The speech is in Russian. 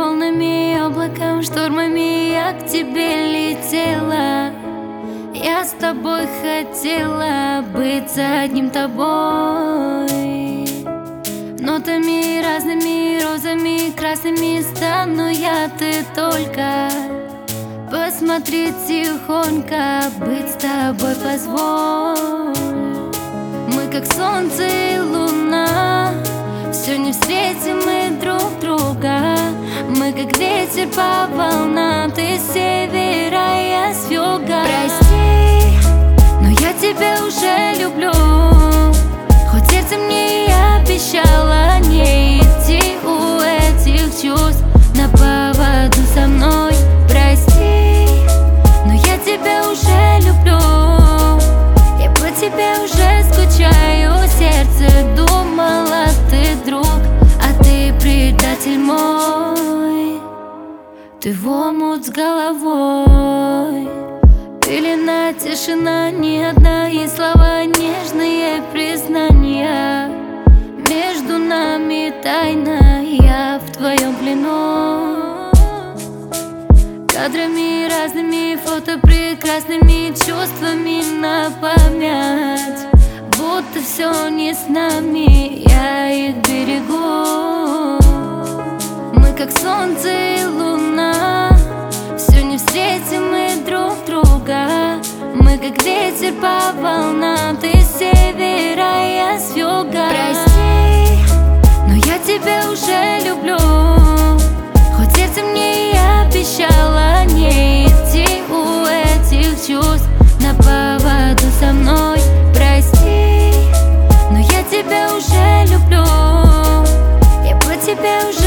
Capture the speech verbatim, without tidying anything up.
волнами, облаком, штормами я к тебе летела. Я с тобой хотела быть за одним тобой. Нотами разными, розами, красными стану я, ты только посмотри тихонько, быть с тобой позволь. Мы как солнце и луна, все не встретим мы друг друга. Мы как ветер по волнам, ты с севера, я с юга. Прости, но я тебя уже люблю, хоть сердце мне и обещала не идти у этих чувств на поводу со мной. Прости, но я тебя уже люблю, я по тебе уже скучаю. Сердце думала, ты друг, а ты предатель мой. Ты в омут с головой, пелена, тишина, ни одна, и слова нежные признания. Между нами тайна, я в твоем плену. Кадрами разными, фото прекрасными, чувствами на память. Будто все не с нами, я их берегу. Мы как солнце и луна, все не встретим мы друг друга. Мы как ветер по волнам, ты с севера, я с юга. Прости, но я тебя уже люблю, хоть сердце мне и обещала не идти у этих чувств на поводу со мной. Прости, но я тебя уже люблю, я по тебе уже